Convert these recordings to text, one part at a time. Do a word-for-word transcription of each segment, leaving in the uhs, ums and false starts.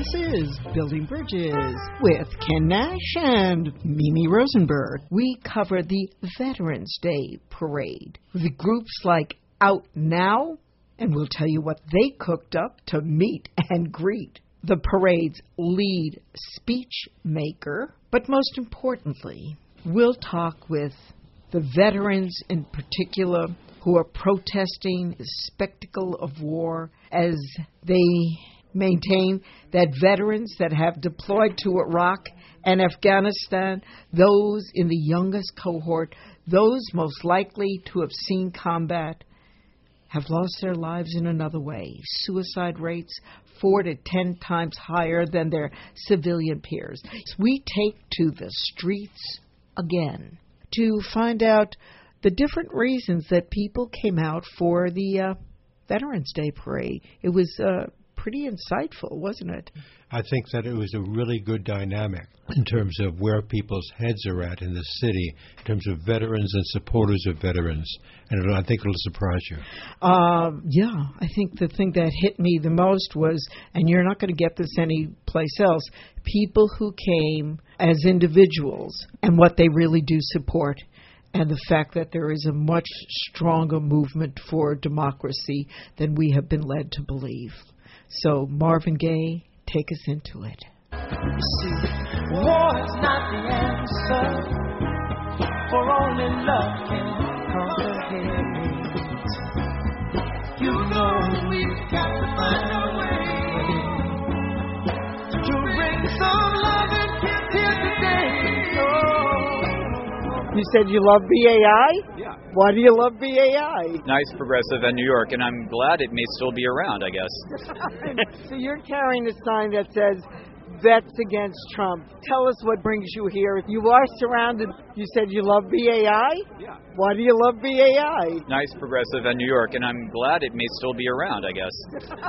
is Building Bridges with Ken Nash and Mimi Rosenberg. We cover the Veterans Day Parade with groups like Out Now, and we'll tell you what they cooked up to meet and greet the parade's lead speech maker. But most importantly, we'll talk with the veterans in particular who are protesting the spectacle of war as they maintain that veterans that have deployed to Iraq and Afghanistan, those in the youngest cohort, those most likely to have seen combat, have lost their lives in another way. Suicide rates four to ten times higher than their civilian peers. We take to the streets again to find out the different reasons that people came out for the uh, Veterans Day Parade. It was uh, pretty insightful, wasn't it? I think that it was a really good dynamic in terms of where people's heads are at in the city, in terms of veterans and supporters of veterans. And I think it'll surprise you. Uh, yeah, I think the thing that hit me the most was, and you're not going to get this anyplace else, people who came as individuals and what they really do support, and the fact that there is a much stronger movement for democracy than we have been led to believe. So, Marvin Gaye, take us into it. You see, war is not the answer, for only love can conquer hate. You know we've got to find a way to bring some love and kiss here today. Oh. You said you love B A I? Yeah. Why do you love B A I? Nice, progressive, and New York, and I'm glad it may still be around, I guess. So you're carrying a sign that says, Vets Against Trump. Tell us what brings you here. You are surrounded, you said you love B A I? Yeah. Why do you love B A I? Nice, progressive, and New York, and I'm glad it may still be around, I guess.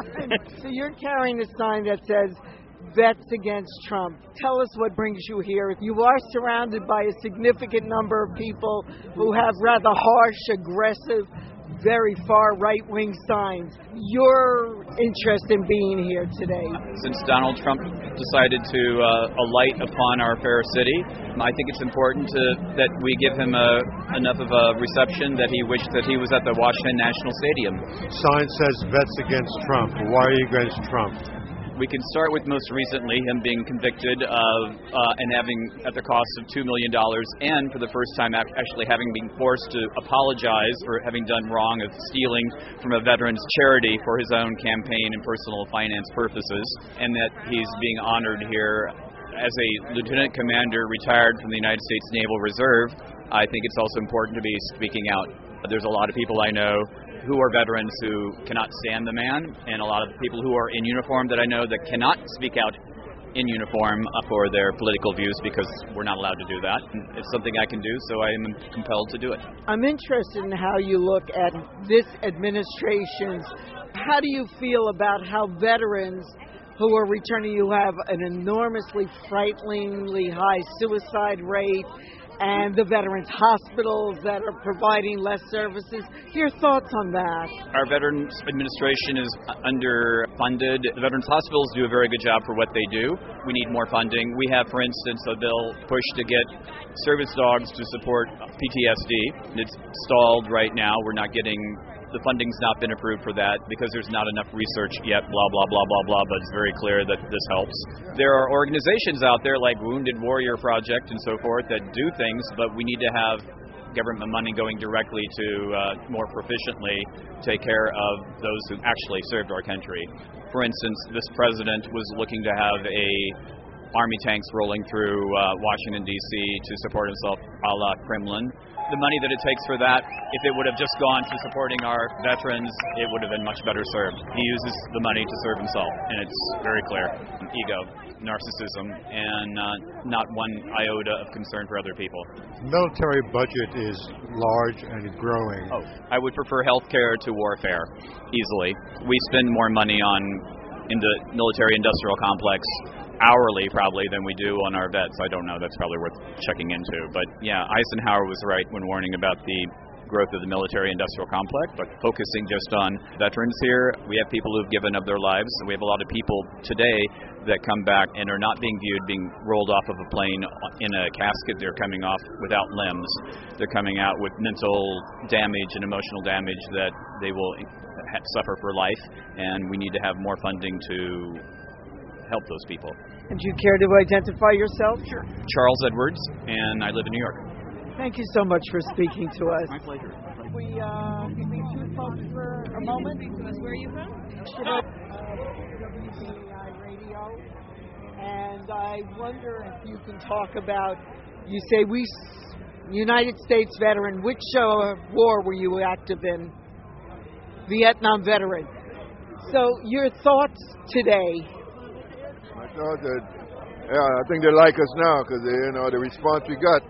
So you're carrying a sign that says, Vets Against Trump. Tell us what brings you here. You are surrounded by a significant number of people who have rather harsh, aggressive, very far right-wing signs. Your interest in being here today? Since Donald Trump decided to uh, alight upon our fair city, I think it's important to, that we give him a, enough of a reception that he wished that he was at the Washington National Stadium. Sign says Vets Against Trump. Why are you against Trump? We can start with most recently him being convicted of uh, and having at the cost of two million dollars, and for the first time actually having been forced to apologize for having done wrong of stealing from a veteran's charity for his own campaign and personal finance purposes, and that he's being honored here as a lieutenant commander retired from the United States Naval Reserve. I think it's also important to be speaking out. There's a lot of people I know who are veterans who cannot stand the man, and a lot of the people who are in uniform that I know that cannot speak out in uniform for their political views because we're not allowed to do that. It's something I can do, so I am compelled to do it. I'm interested in how you look at this administration's, how do you feel about how veterans who are returning, you have an enormously frighteningly high suicide rate, and the veterans hospitals that are providing less services. Your thoughts on that? Our Veterans Administration is underfunded. The veterans hospitals do a very good job for what they do. We need more funding. We have, for instance, a bill pushed to get service dogs to support P T S D. It's stalled right now. We're not getting... The funding's not been approved for that because there's not enough research yet, blah, blah, blah, blah, blah, but it's very clear that this helps. There are organizations out there like Wounded Warrior Project and so forth that do things, but we need to have government money going directly to uh, more proficiently take care of those who actually served our country. For instance, this president was looking to have a Army tanks rolling through uh, Washington, D C to support himself a la Kremlin. The money that it takes for that, if it would have just gone to supporting our veterans, it would have been much better served. He uses the money to serve himself, and it's very clear. Ego, narcissism, and uh, not one iota of concern for other people. Military budget is large and growing. Oh, I would prefer health care to warfare, easily. We spend more money on in the military-industrial complex hourly probably than we do on our vets. I don't know. That's probably worth checking into. But yeah, Eisenhower was right when warning about the growth of the military-industrial complex, but focusing just on veterans here. We have people who've given up their lives. We have a lot of people today that come back and are not being viewed being rolled off of a plane in a casket. They're coming off without limbs. They're coming out with mental damage and emotional damage that they will suffer for life, and we need to have more funding to help those people. And do you care to identify yourself? Sure. Charles Edwards, and I live in New York. Thank you so much for speaking to us. My pleasure. We uh, meet you folks for a moment. Where are you from? Uh, W B A I Radio, and I wonder if you can talk about. You say we, United States veteran. Which uh, war were you active in? Vietnam veteran. So your thoughts today? My thoughts are, yeah, I think they like us now because you know the response we got.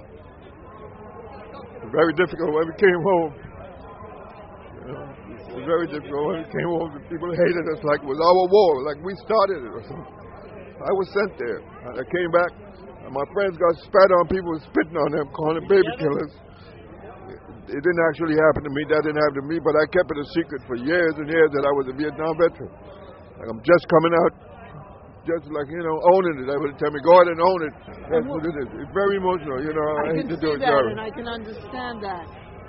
Very difficult when we came home. You know, it was very difficult when we came home. People hated us like it was our war, like we started it or something. I was sent there. I came back, and my friends got spat on. People were spitting on them, calling them baby killers. It didn't actually happen to me. That didn't happen to me, but I kept it a secret for years and years that I was a Vietnam veteran. Like I'm just coming out, just like, you know, owning it. They would tell me, go ahead and own it. That's what it is. It's very emotional, you know. I, I can hate to see do it, that, Jerry. and I can understand that.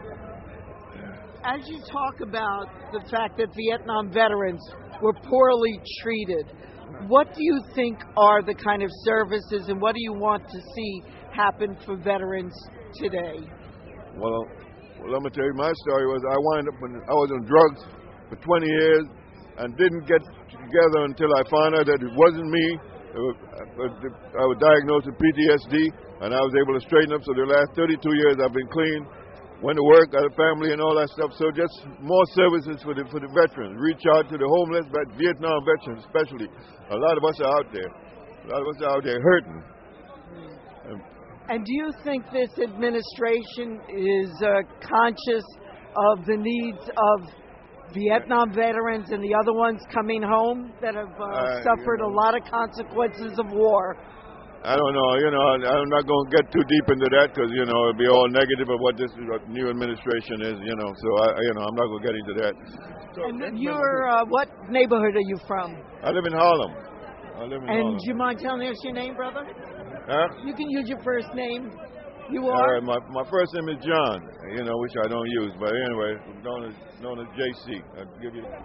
As you talk about the fact that Vietnam veterans were poorly treated, what do you think are the kind of services and what do you want to see happen for veterans today? Well, well, I'm going to tell you my story was I wound up when I was on drugs for twenty years and didn't get together until I found out that it wasn't me. It was, I was diagnosed with P T S D, and I was able to straighten up. So the last thirty-two years I've been clean, went to work, got a family and all that stuff. So just more services for the for the veterans. Reach out to the homeless, but Vietnam veterans especially. A lot of us are out there. A lot of us are out there hurting. Um, And do you think this administration is uh, conscious of the needs of Vietnam veterans and the other ones coming home that have uh, uh, suffered you know, a lot of consequences of war? I don't know. You know, I'm not going to get too deep into that because, you know, it'll be all negative of what this new administration is, you know. So, I, you know, I'm not going to get into that. So, and you're, uh, what neighborhood are you from? I live in Harlem. I live in And Harlem. do you mind telling us your name, brother? Huh? You can use your first name. You All are? right, my, my first name is John, you know, which I don't use. But anyway, known as, known as J C. I'll give you...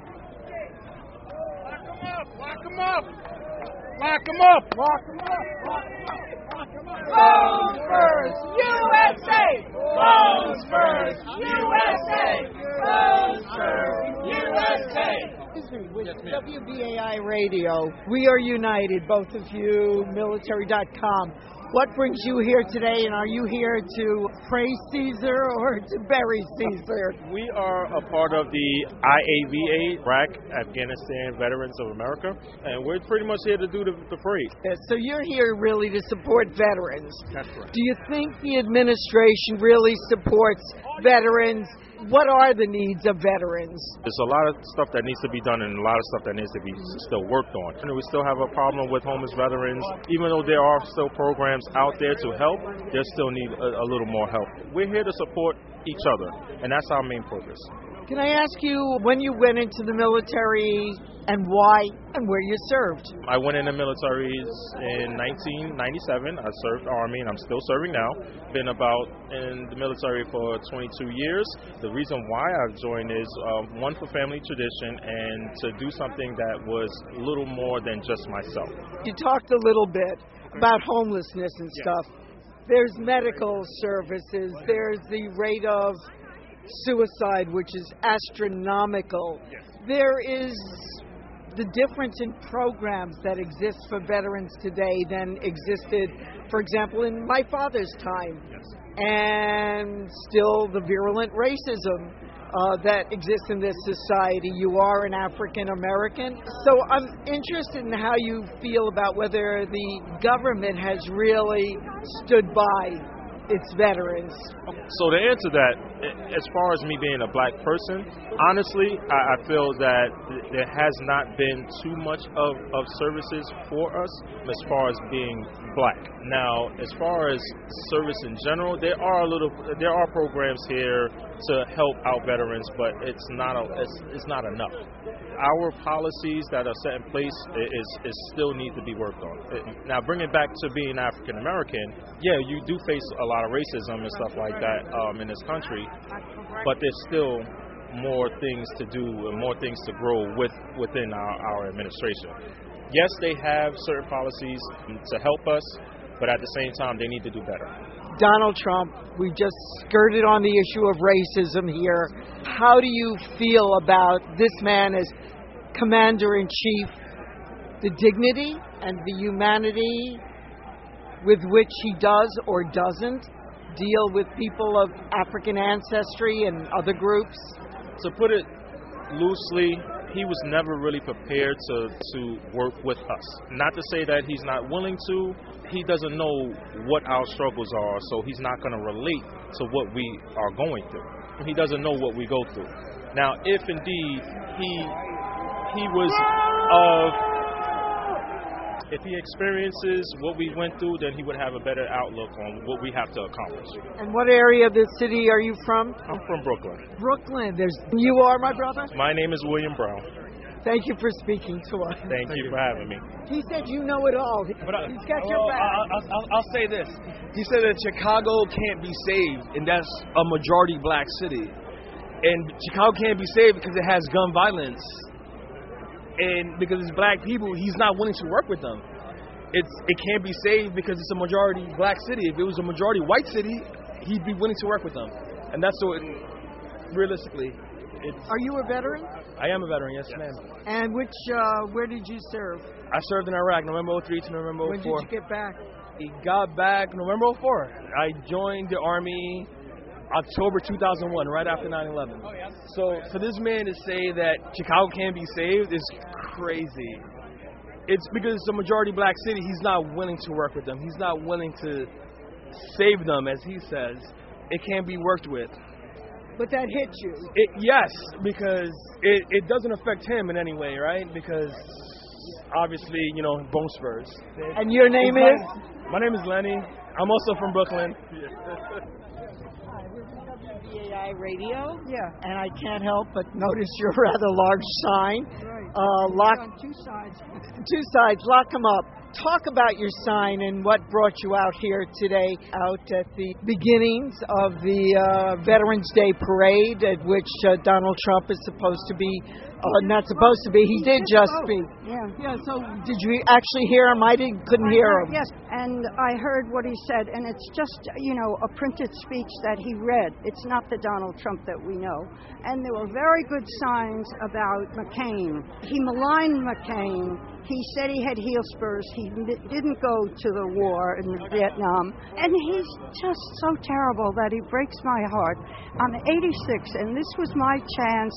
Lock him up! Lock him up! Lock him up! Lock him up! Lock him up! Bones first, U S A! Bones first, U S A! Bones first, U S A! Excuse me, with W B A I Radio, we are united, both of you, military dot com. What brings you here today, and are you here to praise Caesar or to bury Caesar? We are a part of the I A V A, Iraq, Afghanistan Veterans of America, and we're pretty much here to do the, the parade. Yes, so you're here really to support veterans. That's right. Do you think the administration really supports veterans? What are the needs of veterans? There's a lot of stuff that needs to be done and a lot of stuff that needs to be still worked on. And we still have a problem with homeless veterans. Even though there are still programs out there to help, they still need a, a little more help. We're here to support each other, and that's our main purpose. Can I ask you when you went into the military and why and where you served? I went in the military in nineteen ninety-seven. I served Army, and I'm still serving now. Been about in the military for twenty-two years. The reason why I've joined is, um, one, for family tradition, and to do something that was a little more than just myself. You talked a little bit about homelessness and stuff. There's medical services. There's the rate of suicide, which is astronomical. There is the difference in programs that exist for veterans today than existed, for example, in my father's time. And still the virulent racism uh, that exists in this society. You are an African American. So I'm interested in how you feel about whether the government has really stood by its veterans. So to answer that, as far as me being a black person, honestly, I, I feel that there has not been too much of, of services for us as far as being black. Now, as far as service in general, there are a little, there are programs here to help out veterans, but it's not a, it's, it's not enough. Our policies that are set in place is, is still need to be worked on. Now, bring it back to being African American, yeah, you do face a lot of racism and stuff like that um, in this country, but there's still more things to do and more things to grow with within our, our administration. Yes, they have certain policies to help us, but at the same time, they need to do better. Donald Trump, we just skirted on the issue of racism here. How do you feel about this man as commander-in-chief, the dignity and the humanity with which he does or doesn't deal with people of African ancestry and other groups? To put it loosely, he was never really prepared to, to work with us. Not to say that he's not willing to. He doesn't know what our struggles are, so he's not going to relate to what we are going through. He doesn't know what we go through. Now, if indeed he he was of, if he experiences what we went through, then he would have a better outlook on what we have to accomplish. And what area of the city are you from? I'm from Brooklyn. Brooklyn. There's you are, my brother? My name is William Brown. Thank you for speaking to us. Thank, Thank you for having me. He said you know it all. But I, He's got your well, back. I, I, I'll, I'll say this. He said that Chicago can't be saved, and that's a majority black city. And Chicago can't be saved because it has gun violence. And because it's black people, he's not willing to work with them. It's It can't be saved because it's a majority black city. If it was a majority white city, he'd be willing to work with them. And that's so, it, realistically, it's... Are you a veteran? I am a veteran, yes, ma'am. And which, uh, where did you serve? I served in Iraq, November oh three to November oh four. When did you get back? He got back November oh four. I joined the Army October two thousand one, right after nine eleven. So for this man to say that Chicago can't be saved is crazy. It's because it's a majority black city. He's not willing to work with them. He's not willing to save them, as he says. It can't be worked with. But that hit you. It, yes, because it, it doesn't affect him in any way, right? Because obviously, you know, bone spurs. And your name my, is? My name is Lenny. I'm also from Brooklyn. Hi, this is W B A I Radio. Yeah. And I can't help but notice your rather large sign. Right. Uh, lock, on two sides. two sides, lock them up. Talk about your sign and what brought you out here today, out at the beginnings of the uh, Veterans Day Parade, at which uh, Donald Trump is supposed to be, uh, not supposed to be, he did just speak. Yeah. Yeah, so did you actually hear him? I didn't, couldn't hear him. Yes, and I heard what he said, and it's just, you know, a printed speech that he read. It's not the Donald Trump that we know. And there were very good signs about McCain. He maligned McCain. He said he had heel spurs. He didn't go to the war in Vietnam. And he's just so terrible that he breaks my heart. I'm eighty-six, and this was my chance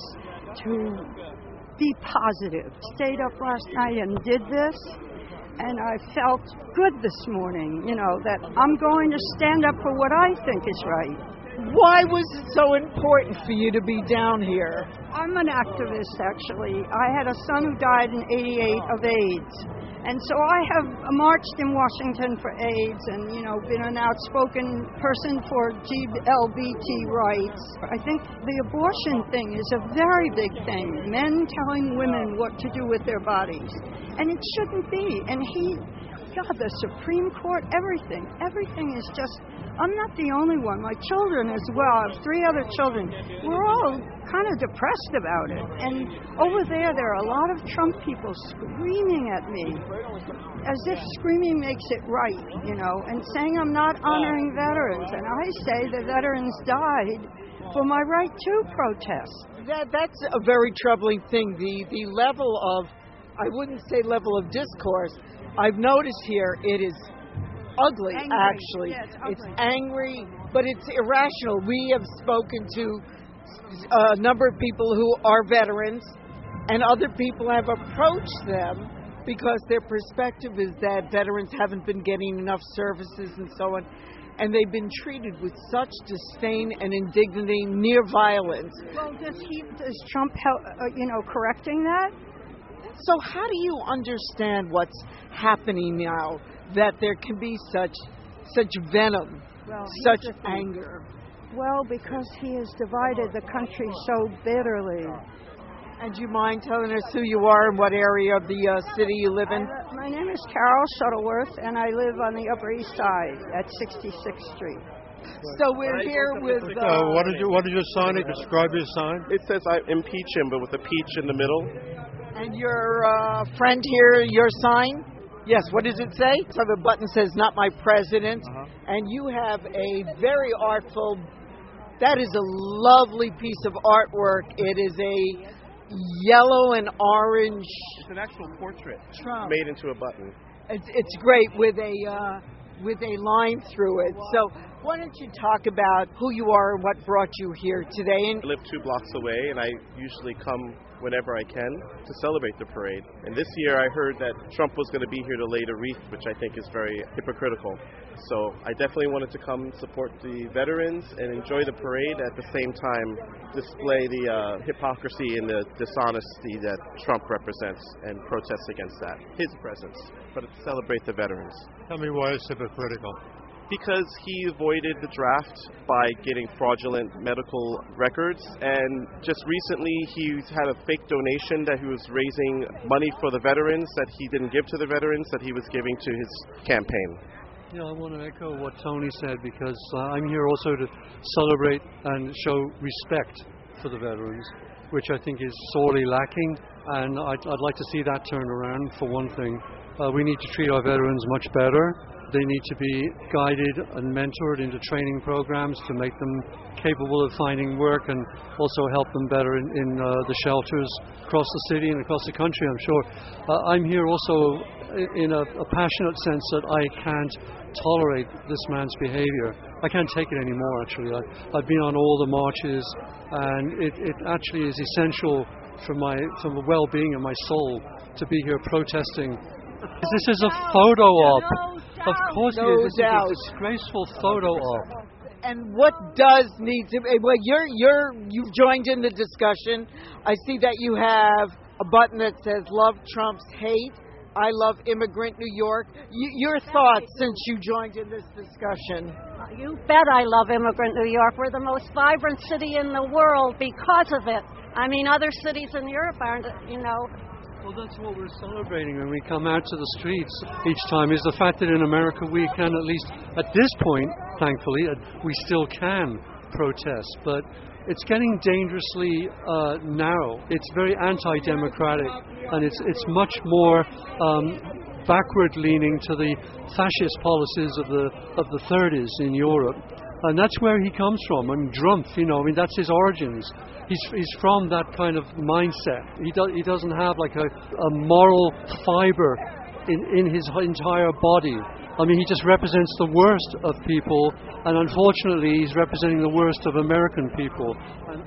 to be positive. Stayed up last night and did this, and I felt good this morning, you know, that I'm going to stand up for what I think is right. Why was it so important for you to be down here? I'm an activist, actually. I had a son who died in eighty-eight of AIDS. And so I have marched in Washington for AIDS and, you know, been an outspoken person for G L B T rights. I think the abortion thing is a very big thing. Men telling women what to do with their bodies. And it shouldn't be. And he, God, the Supreme Court, everything. Everything is just, I'm not the only one. My children as well. I have three other children. We're all kind of depressed about it. And over there, there are a lot of Trump people screaming at me as if screaming makes it right, you know, and saying I'm not honoring veterans. And I say the veterans died for my right to protest. That, that's a very troubling thing. The, the level of, I wouldn't say level of discourse, I've noticed here it is ugly, Angry. actually. Yeah, it's ugly. It's angry, but it's irrational. We have spoken to a number of people who are veterans, and other people have approached them because their perspective is that veterans haven't been getting enough services and so on, and they've been treated with such disdain and indignity, near violence. Well, does he, does Trump help, uh, you know, correcting that? So how do you understand what's happening now, that there can be such such venom, well, such the anger? Well, because he has divided the country so bitterly. And do you mind telling us who you are and what area of the uh, city you live in? Uh, my name is Carol Shuttleworth, and I live on the Upper East Side at sixty-sixth Street. So we're here with... Uh, uh, what, did you, what did your sign? Describe your sign. It says I impeach him, but with a peach in the middle. And your uh, friend here, your sign? Yes, what does it say? So the button says, "Not my president." Uh-huh. And you have a very artful... That is a lovely piece of artwork. It is a yellow and orange... It's an actual portrait Trump. Made into a button. It's, it's great with a... Uh, with a line through it. So why don't you talk about who you are and what brought you here today? And I live two blocks away, and I usually come whenever I can to celebrate the parade. And this year I heard that Trump was going to be here to lay the wreath, which I think is very hypocritical. So I definitely wanted to come support the veterans and enjoy the parade, at the same time display the uh, hypocrisy and the dishonesty that Trump represents and protest against that, his presence, but celebrate the veterans. Tell me why it's hypocritical. Because he avoided the draft by getting fraudulent medical records, and just recently he's had a fake donation that he was raising money for the veterans that he didn't give to the veterans, that he was giving to his campaign. Yeah, I want to echo what Tony said, because uh, I'm here also to celebrate and show respect for the veterans, which I think is sorely lacking, and I'd, I'd like to see that turned around, for one thing. Uh, we need to treat our veterans much better. They need to be guided and mentored into training programs to make them capable of finding work, and also help them better in, in uh, the shelters across the city and across the country, I'm sure. Uh, I'm here also in a, a passionate sense that I can't tolerate this man's behavior. I can't take it anymore, actually. I, I've been on all the marches, and it, it actually is essential for my for the well-being of my soul to be here protesting. This is a photo op. Of course, no it is. This doubt. is a disgraceful photo op. And what does need to be? Well, you're you're you've joined in the discussion. I see that you have a button that says "Love Trump's Hate." I love immigrant New York. You, your thoughts since you joined in this discussion? You bet I love immigrant New York. We're the most vibrant city in the world because of it. I mean, other cities in Europe aren't, you know. Well, that's what we're celebrating when we come out to the streets each time, is the fact that in America we can, at least at this point, thankfully, we still can protest. But it's getting dangerously uh, narrow. It's very anti-democratic, and it's it's much more um, backward-leaning to the fascist policies of the of the thirties in Europe. And that's where he comes from. And Trump, you know, I mean, that's his origins. He's he's from that kind of mindset. He do, he doesn't have like a, a moral fiber in, in his entire body. I mean, he just represents the worst of people, and unfortunately, he's representing the worst of American people. And,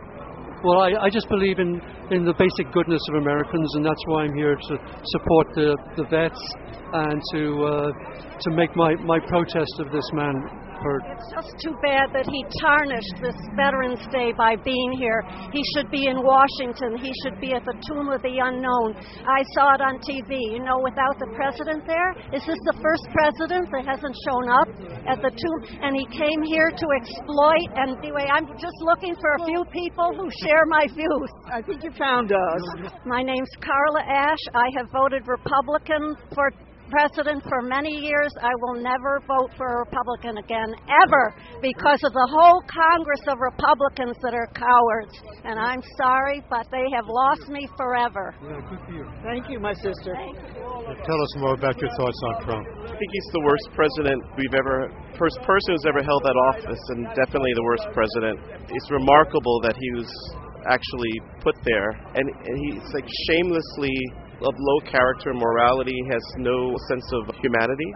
well, I, I just believe in, in the basic goodness of Americans, and that's why I'm here to support the, the vets and to uh, to make my, my protest of this man heard. It's just too bad that he tarnished this Veterans Day by being here. He should be in Washington. He should be at the Tomb of the Unknown. I saw it on T V. You know, without the president there, is this the first president that hasn't shown up at the tomb? And he came here to exploit. And anyway, I'm just looking for a few people who share my views. I think you found us. My name's Carla Ash. I have voted Republican for president for many years. I will never vote for a Republican again, ever, because of the whole Congress of Republicans that are cowards. And I'm sorry, but they have lost me forever. Yeah, good for you. Thank you, my sister. Tell us more about your thoughts on Trump. I think he's the worst president we've ever, first person who's ever held that office, and definitely the worst president. It's remarkable that he was actually put there, and, and he's like shamelessly of low character, morality, has no sense of humanity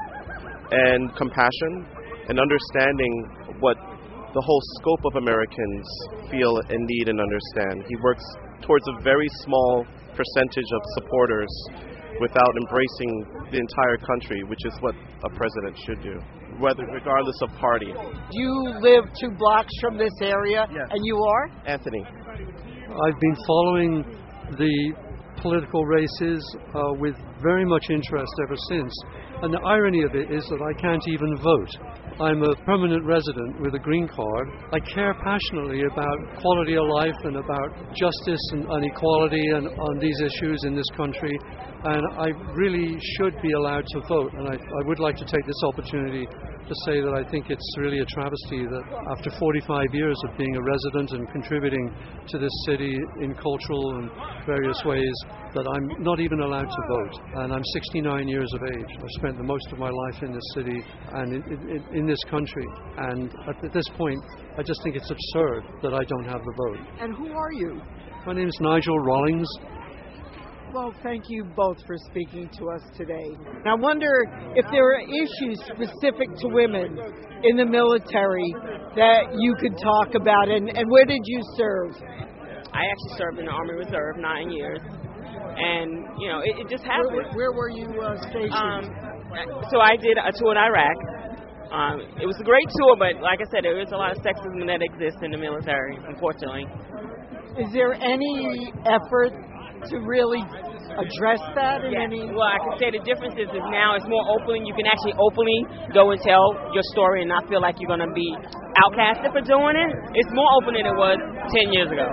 and compassion and understanding what the whole scope of Americans feel and need and understand. He works towards a very small percentage of supporters without embracing the entire country, which is what a president should do, whether regardless of party. You live two blocks from this area, yes. And you are? Anthony. I've been following the political races uh, with very much interest ever since. And the irony of it is that I can't even vote. I'm a permanent resident with a green card. I care passionately about quality of life and about justice and, and equality and on these issues in this country. And I really should be allowed to vote. And I, I would like to take this opportunity to say that I think it's really a travesty that after forty-five years of being a resident and contributing to this city in cultural and various ways, that I'm not even allowed to vote. And I'm sixty-nine years of age. I've spent the most of my life in this city and in, in, in this country. And at this point, I just think it's absurd that I don't have the vote. And who are you? My name is Nigel Rawlings. Well, thank you both for speaking to us today. I wonder if there are issues specific to women in the military that you could talk about, and, and where did you serve? I actually served in the Army Reserve nine years, and, you know, it, it just happened. Where, where were you uh, stationed? Um, so I did a tour in Iraq. Um, it was a great tour, but like I said, there is a lot of sexism that exists in the military, unfortunately. Is there any effort to really address that in yes. any? Well, I can say the difference is, is now it's more open. You can actually openly go and tell your story and not feel like you're going to be outcasted for doing it. It's more open than it was ten years ago.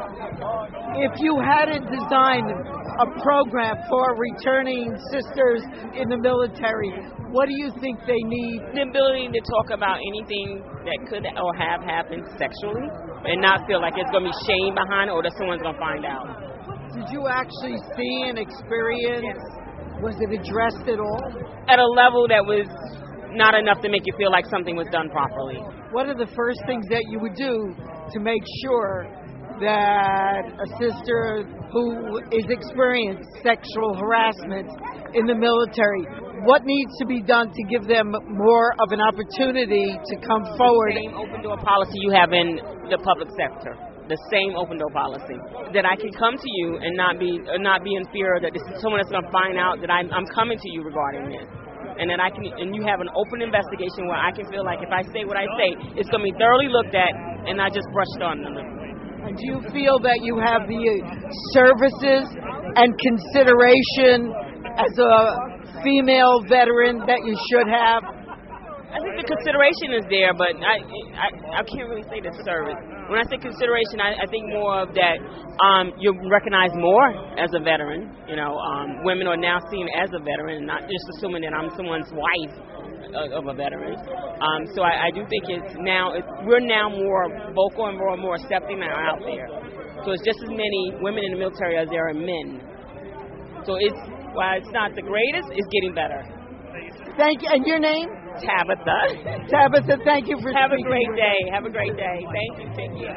If you had to design a program for returning sisters in the military, what do you think they need? The ability to talk about anything that could or have happened sexually and not feel like there's going to be shame behind it or that someone's going to find out. Did you actually see and experience? Yes. Was it addressed at all? At a level that was not enough to make you feel like something was done properly. What are the first things that you would do to make sure that a sister who is experiencing sexual harassment in the military, what needs to be done to give them more of an opportunity to come forward? The same open door policy you have in the public sector. The same open door policy, that I can come to you and not be uh, not be in fear that this is someone that's going to find out that I'm, I'm coming to you regarding this, and that I can and you have an open investigation where I can feel like if I say what I say, it's going to be thoroughly looked at and not just brushed on. And do you feel that you have the services and consideration as a female veteran that you should have? I think the consideration is there, but I, I I can't really say the service. When I say consideration, I, I think more of that um, you're recognized more as a veteran. You know, um, women are now seen as a veteran, not just assuming that I'm someone's wife of a veteran. Um, so I, I do think it's now it's, we're now more vocal and more and more accepting that are out there. So it's just as many women in the military as there are men. So it's while it's not the greatest, it's getting better. Thank you. And your name? Tabitha. Tabitha, thank you for Have speaking. a great day. Have a great day. Thank you. Thank you.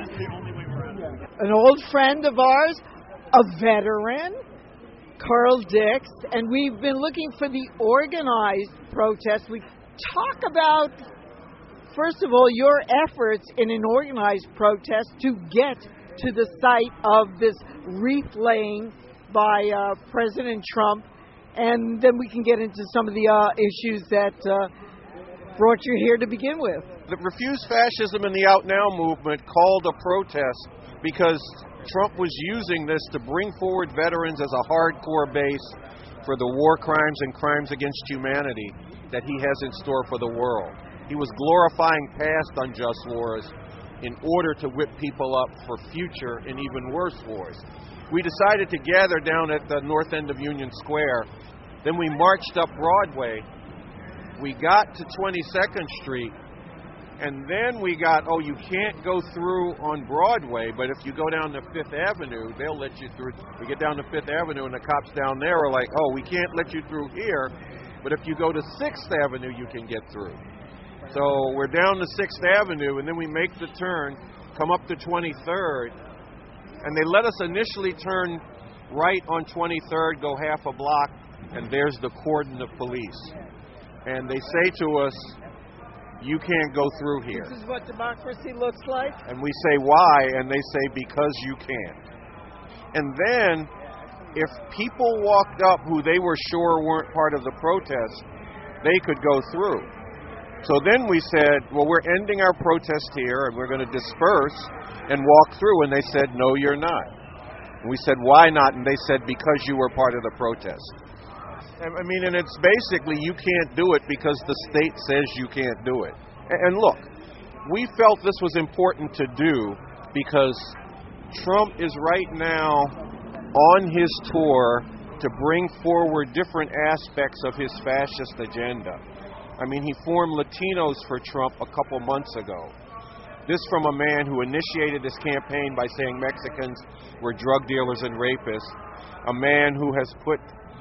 An old friend of ours, a veteran, Carl Dix, and we've been looking for the organized protest. We talk about, first of all, your efforts in an organized protest to get to the site of this wreath laying by uh, President Trump, and then we can get into some of the uh, issues that uh, brought you here to begin with. The Refuse Fascism and the Out Now movement called a protest because Trump was using this to bring forward veterans as a hardcore base for the war crimes and crimes against humanity that he has in store for the world. He was glorifying past unjust wars in order to whip people up for future and even worse wars. We decided to gather down at the north end of Union Square. Then we marched up Broadway. We got to twenty-second Street. And then we got, oh, you can't go through on Broadway, but if you go down to Fifth Avenue, they'll let you through. We get down to Fifth Avenue, and the cops down there are like, oh, we can't let you through here, but if you go to Sixth Avenue, you can get through. So we're down to Sixth Avenue, and then we make the turn, come up to twenty-third, and they let us initially turn right on twenty-third, go half a block, and there's the cordon of police. And they say to us, you can't go through here. This is what democracy looks like? And we say, why? And they say, because you can't. And then, if people walked up who they were sure weren't part of the protest, they could go through. So then we said, well, we're ending our protest here, and we're going to disperse and walk through. And they said, no, you're not. And we said, why not? And they said, because you were part of the protest. I mean, and it's basically you can't do it because the state says you can't do it. And look, we felt this was important to do because Trump is right now on his tour to bring forward different aspects of his fascist agenda. I mean, he formed Latinos for Trump a couple months ago. This from a man who initiated this campaign by saying Mexicans were drug dealers and rapists, a man who has put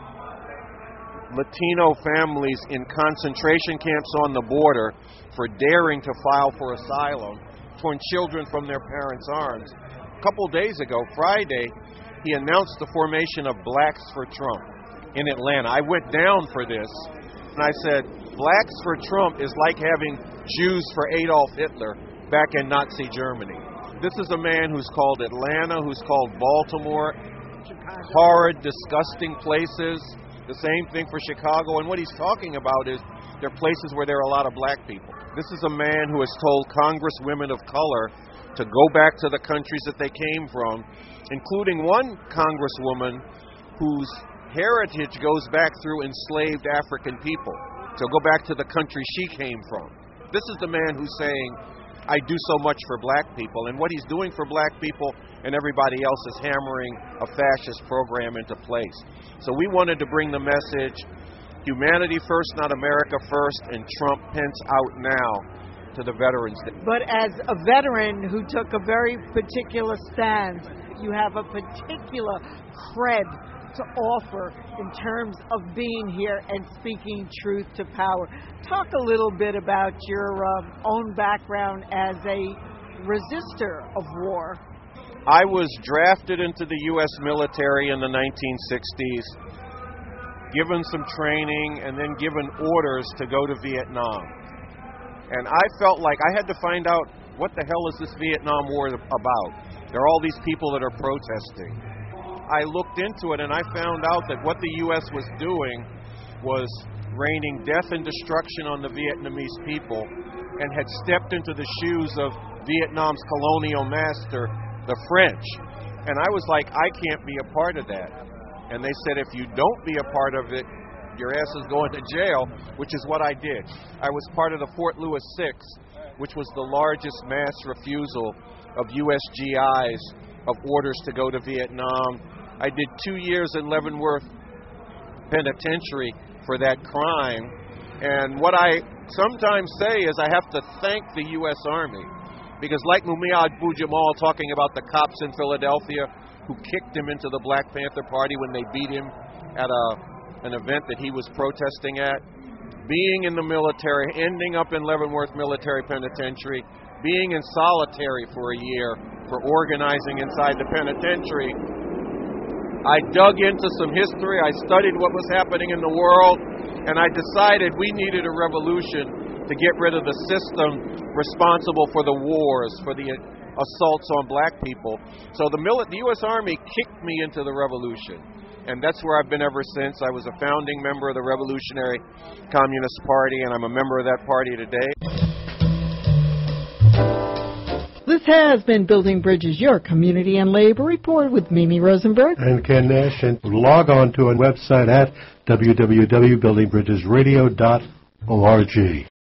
Latino families in concentration camps on the border for daring to file for asylum, torn children from their parents' arms. A couple days ago, Friday, he announced the formation of Blacks for Trump in Atlanta. I went down for this, and I said, Blacks for Trump is like having Jews for Adolf Hitler back in Nazi Germany. This is a man who's called Atlanta, who's called Baltimore, horrid, disgusting places. The same thing for Chicago. And what he's talking about is there are places where there are a lot of black people. This is a man who has told congresswomen of color to go back to the countries that they came from, including one congresswoman whose heritage goes back through enslaved African people, to go back to the country she came from. This is the man who's saying, I do so much for black people. And what he's doing for black people and everybody else is hammering a fascist program into place. So we wanted to bring the message, humanity first, not America first, and Trump Pence out now to the Veterans Day. But as a veteran who took a very particular stand, you have a particular cred to offer in terms of being here and speaking truth to power. Talk a little bit about your um, own background as a resistor of war. I was drafted into the U S military in the nineteen sixties, given some training, and then given orders to go to Vietnam. And I felt like I had to find out, what the hell is this Vietnam War about? There are all these people that are protesting. I looked into it and I found out that what the U S was doing was raining death and destruction on the Vietnamese people, and had stepped into the shoes of Vietnam's colonial master, the French. And I was like, I can't be a part of that. And they said, if you don't be a part of it, your ass is going to jail, which is what I did. I was part of the Fort Lewis Six, which was the largest mass refusal of U S G Is of orders to go to Vietnam. I did two years in Leavenworth Penitentiary for that crime. And what I sometimes say is I have to thank the U S Army, because like Mumia Abu-Jamal talking about the cops in Philadelphia who kicked him into the Black Panther Party when they beat him at a, an event that he was protesting at, being in the military, ending up in Leavenworth Military Penitentiary, being in solitary for a year for organizing inside the penitentiary, I dug into some history, I studied what was happening in the world, and I decided we needed a revolution to get rid of the system responsible for the wars, for the assaults on black people. So the, mili- the U S Army kicked me into the revolution, and that's where I've been ever since. I was a founding member of the Revolutionary Communist Party, and I'm a member of that party today. This has been Building Bridges, your community and labor report with Mimi Rosenberg and Ken Nash. And log on to our website at w w w dot building bridges radio dot org.